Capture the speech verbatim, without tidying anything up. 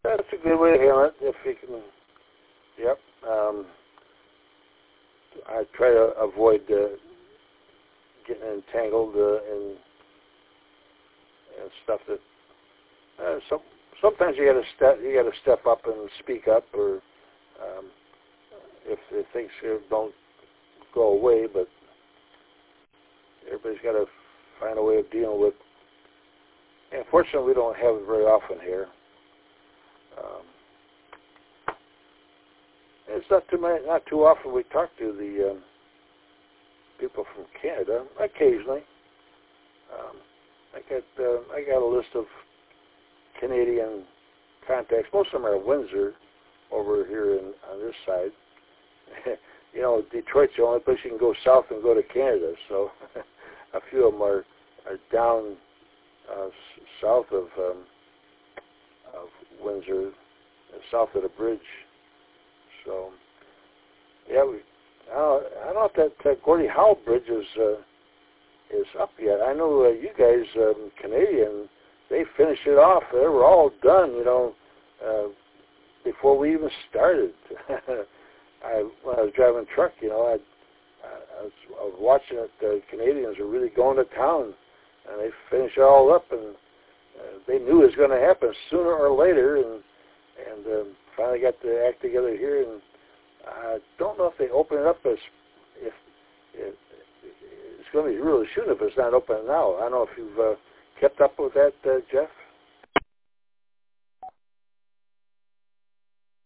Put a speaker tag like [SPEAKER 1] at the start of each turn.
[SPEAKER 1] That's a good way to handle it, if you can. Yep. Um, I try to avoid uh, getting entangled uh, in, in stuff that. Uh, some sometimes you got to step you got to step up and speak up, or um, if, if things don't go away, but everybody's got to find a way of dealing with. And fortunately, we don't have it very often here. Um, it's not too many, not too often we talk to the um, people from Canada. Occasionally, um, I got uh, I got a list of Canadian contacts. Most of them are Windsor, over here in, on this side. You know, Detroit's the only place you can go south and go to Canada. So a few of them are are down uh, south of um, of Windsor, uh, south of the bridge. So, yeah, we, I don't, I don't know if that uh, Gordie Howe Bridge is uh, is up yet. I know uh, you guys, um, Canadian, they finished it off. They were all done, you know, uh, before we even started. I when I was driving a truck, you know, I, I, was, I was watching it. The Canadians were really going to town, and they finished it all up, and uh, they knew it was going to happen sooner or later, and and um, finally got the act together here. And I don't know if they open it up as if, if it's going to be really soon if it's not open now. I don't know if you've uh, kept up with that, uh, Jeff.